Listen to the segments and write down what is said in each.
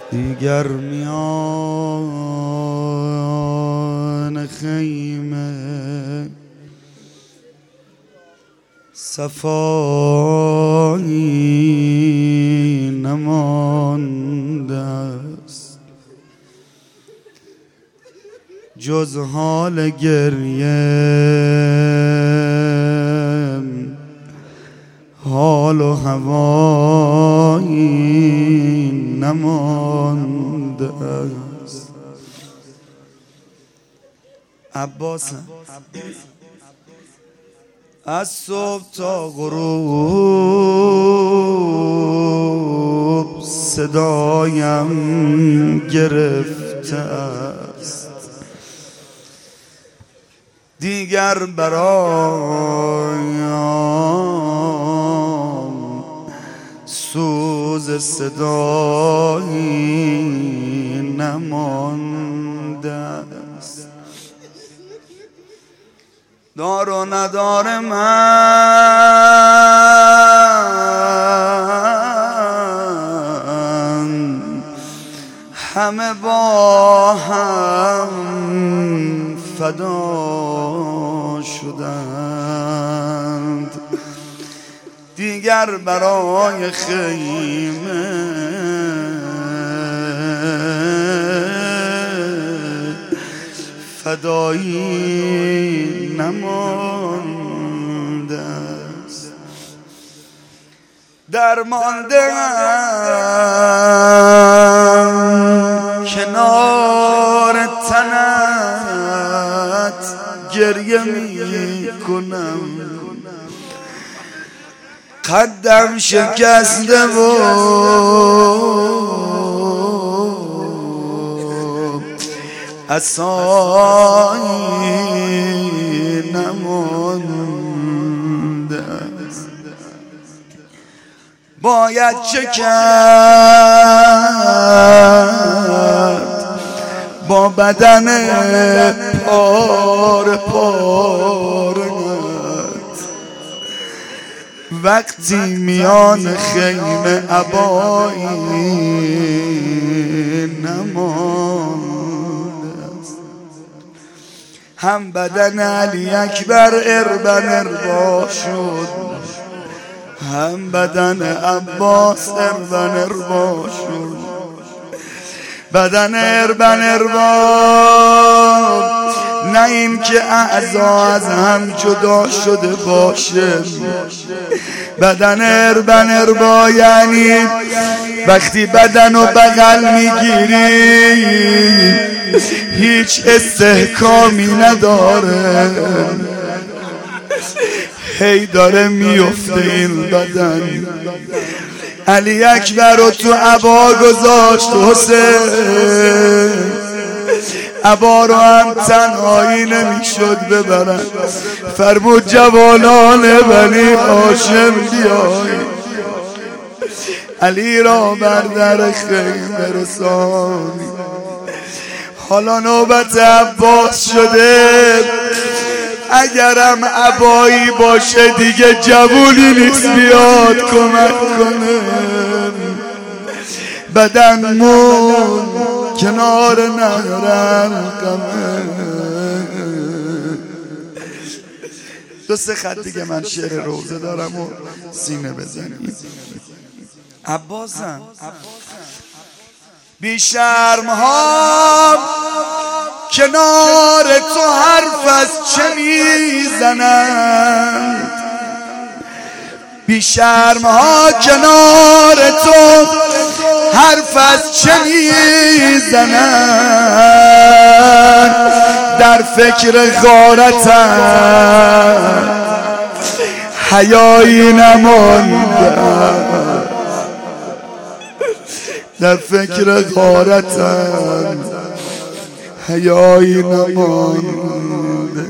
دیگر میان خیمه صفایی نمانده است جز حال گریه حال و هوایی نمانده است. عباسم از صبح تا غروب صدایم گرفته است دیگر برایم سوز صدایی نمانده است. دار و ندار من همه با هم فدا شدند دیگر برای خیمه فدایی نمانده است. درمانده‌ام کنار تنت گریه می کنم قدم شکسته و عصایی نمانده است. باید چه کرد با بدن پاره پاره وقتی میان خیمه عبایی نمانده است. هم بدن علی اکبر اربن اربا شد هم بدن عباس اربن اربا شد. بدن اربن اربا نه این که اعضا از هم جدا شده باشه. بدن اربن اربا یعنی وقتی بدن رو بغل میگیری هیچ استحکامی نداره هی داره میفته این بدن. علی اکبر رو تو عبا گذاشت حسین عبا رو هم تنهایی نمیشد ببرن فرمود جوانان بنی هاشم بیایید علی را بر در خیمه رسانید. حالا نوبت عباس شده اگرم عبایی باشه دیگه جوونی نیست بیاد کمک کنه. بدن مون کنار نهرم قمه. دو سه خط دیگه من شعر روزه دارم و سینه بزنیم. عباسم بی شرم ها کنار تو حرف از چه میزنند. بی شرم ها کنار تو حرف از چه میزنند. در فکر غارتند حیایی نمانده. در فکر غارتند حیایی نمانده.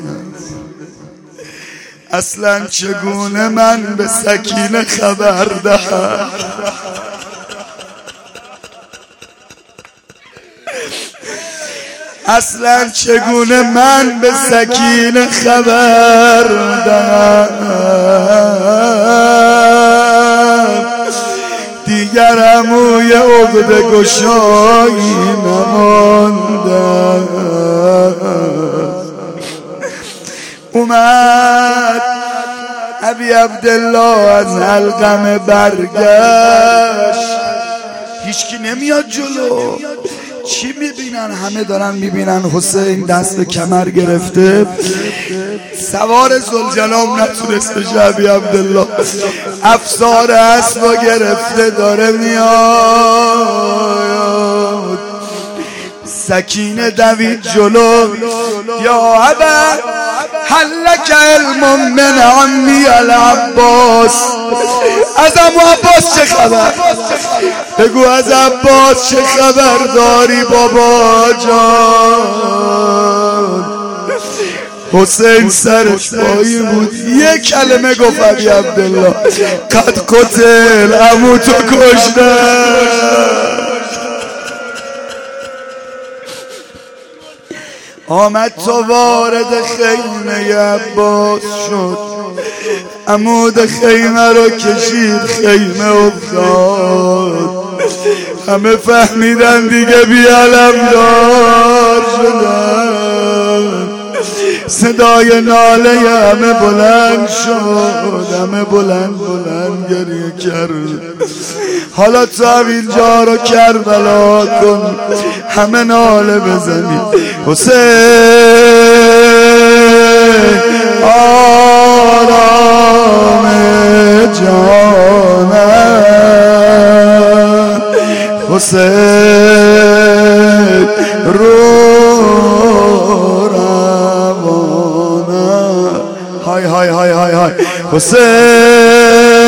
اصلا چگونه من به سکینه خبر دهم اصلا چگونه من به سکینه خبر دهم. دیگر عموی عقده گشایی نمانده. اومد ابی عبدالله از حلقم برگشت، هیچکی نمیاد جلو. چی میبینن؟ همه دارن میبینن حسین دست به کمر گرفته، سوار ذوالجلال نتونست بشه. ابی عبدالله افسار اسبا گرفته داره میاد. سکینه دوید جلو. یا ابا هل لک علم من عمی العباس، از عمو عباس چه خبر؟ بگو از عباس چه خبر داری بابا جان؟ حسین سرش پایی بود، یک کلمه گفت ابی عبدالله قد قتل، عمو تو کشتن. آمد تا وارد خیمه عباس شد، عمود خیمه رو کشید، خیمه افتاد. همه فهمیدن دیگه بی‌علمدار شدن. صدای ناله همه بلند شد، همه بلند گریه کرد. حالا تا اینجا رو کربلا کن، همه ناله بزنید حسین آرام جانم، حسین رو روانم. های های های های های حسین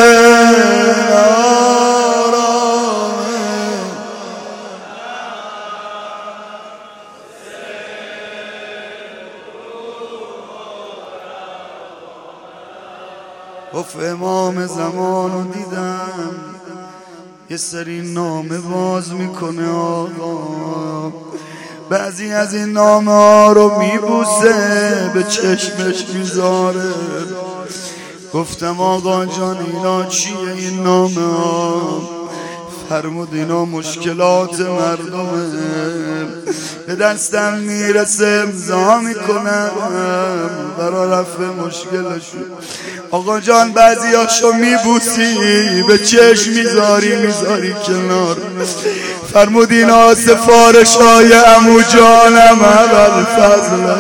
گفت امام زمان رو دیدم یه سری نامه باز میکنه آقا، بعضی از این نامه ها رو میبوسه، به چشمش میذاره. گفتم آقا جان اینا چیه این نامه ها؟ فرمود اینا مشکلات مردمه، به دستم میرسه امضا میکنم برای رفع مشکلشون. آقا جان بعضی هاشو میبوسی، به چشم میذاری کنار. فرمود اینا سفارش های عمو جانم ابوالفضل.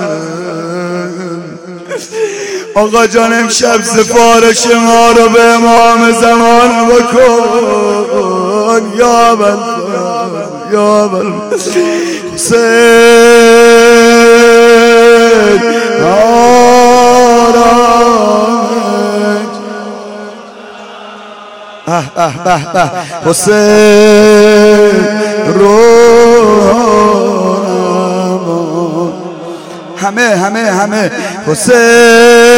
آقا جان امشب سفارش ما رو به امام زمان بکن یا ابوالفضل، یا ابوالفضل. حسین حسین رو همه حسین